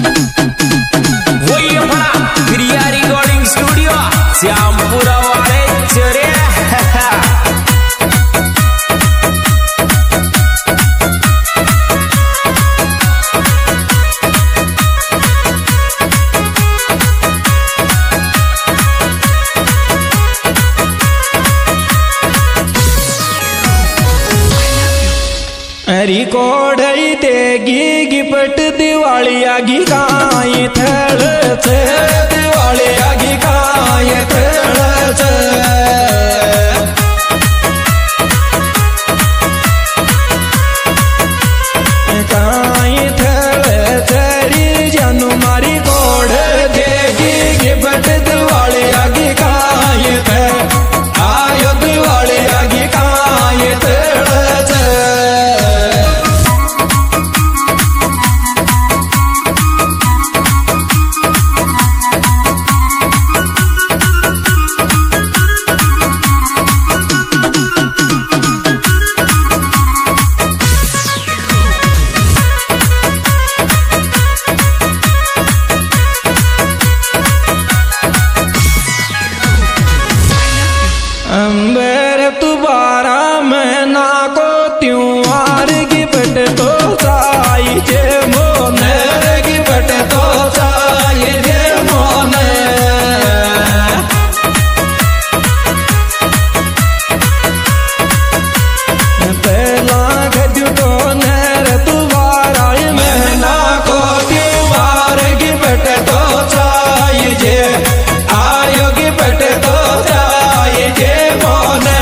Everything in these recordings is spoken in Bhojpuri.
वही अपना क्रिया रिकॉर्डिंग स्टूडियो श्यामपुरा वाले चरे रिकॉर्ड देगी गिफ्ट दिवाली आगी गाय थड़ से दिवाली आगी गाय थड़ से गाय थड़ तेरी जानू मारी कोड देगी गिफ्ट दिवाली आगी गाय थड़ आयो दिवाली आगी गाय थड़ से अंबर तुबारा महीना को त्योहार गिफ्ट तो चाहिए मोने गिफ्ट तो चाहिए मोने पहला घटो नर तुबारा महीना को त्योहार गिफ्ट तो चाहिए आयो गिफ्ट तो चाहिए मोने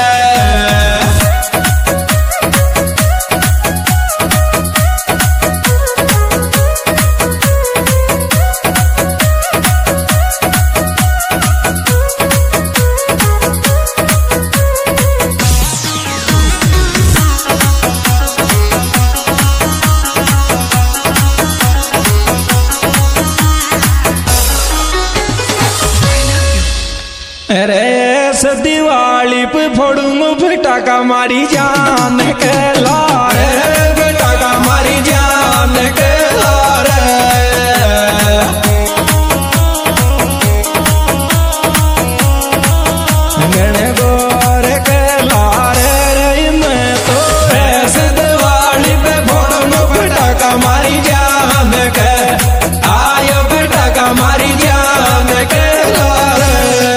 अरे दिवाली पे फोड़ूंगा फटाका मारी जान के लारे फटाका मारी जान के लारे गणे गोर के लारे रे मैं तो ऐसे दिवाली पे फोड़ूंगा फटाका मारी जान के आयो फटाका मारी जान के लारे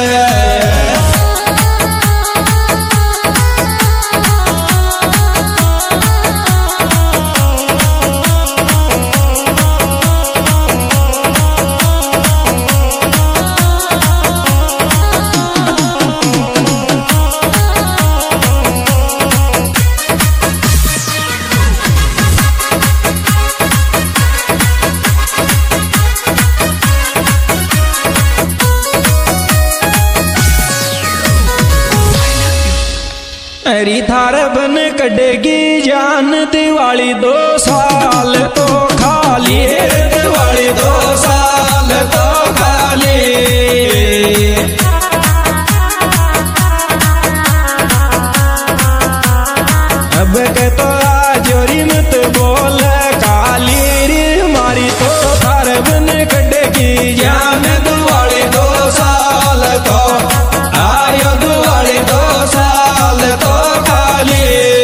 हरी थार बन कटेगी जान दिवाली 2 साल तो खाली दिवाली 2 साल तो खाली अब के तो जोरी मत बोल काली रे मारी तो थार बन कटेगी जान दिवाली 2 साल तो आयो दिवाली 2 साल तो खाली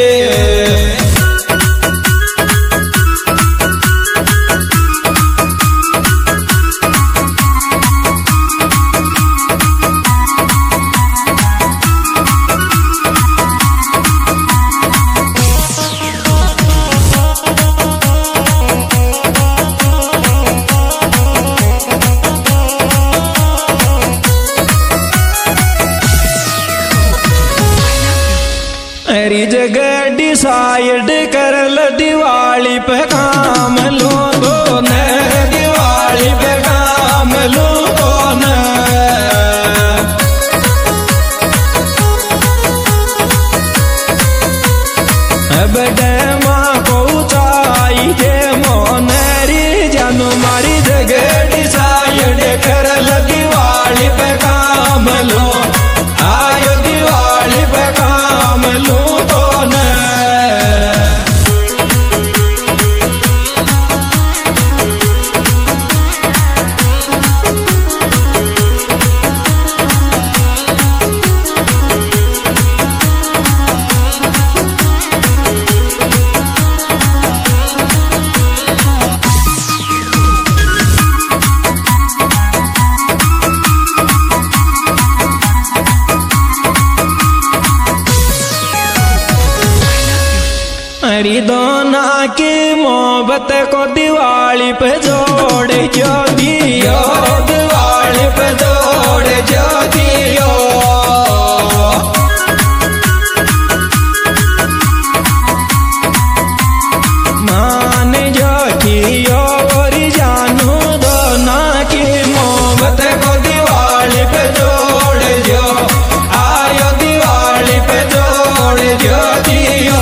हरी जगह डिसाइड कर ल दिवाली पे काम लो दो न दिवाली पे काम लो दो न अब डेमा को चाहिए मोनरी जानू मारी जगह डिसाइड कर ल दिवाली पे काम लो आयो दिवाली पे काम लो तो न अरे दोना की मोहब्बत को दिवाली पे जोड़ जो दियो, दिवाली पे जोड़ जो दियो। मान जो कियो और जानू दोना की मोहब्बत को दिवाली पे जोड़ जो, आयो दिवाली पे जोड़ जो दियो।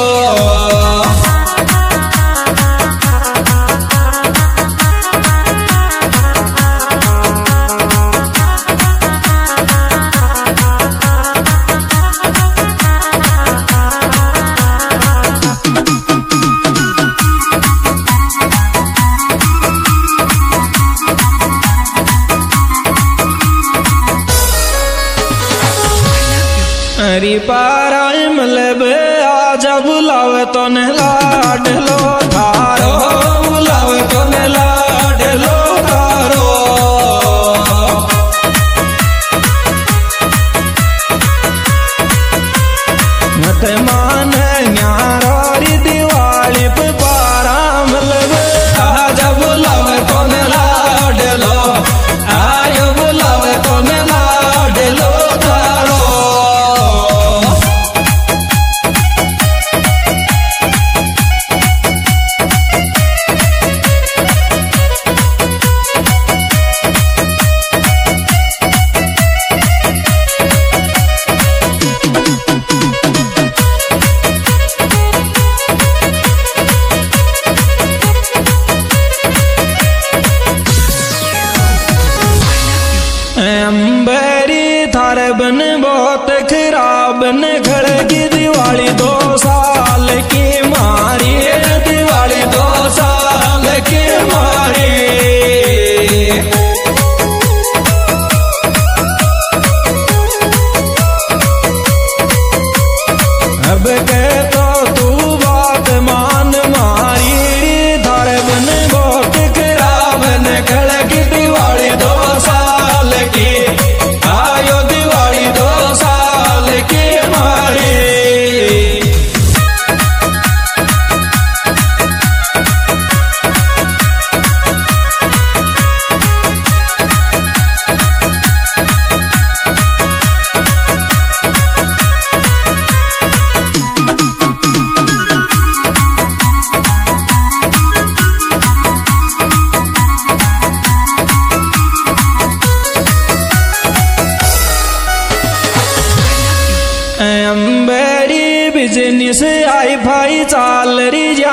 अरे पाराय मतलब आजा बुलावे तो ने लाड लो थारो, बुलावे तो ने लाड लो थारो। मत मान न्यारो री दिवाली पे पारा मतलब आजा बुलावे तो ने लाड लो, आयो बुलावे तो ने लाड लो थारो। अंबरी थार बन बहुत खराब न खड़ की दिवाली 2 साल की मारी, दिवाली 2 साल की मारी। अब के तो तू बात मान मारी, थार बन बहुत खराब न खड़ की दिवाली 2 साल की, आयो दिवाली 2 साल की मारी। अंबरी बिजनेस आई भाई चाल री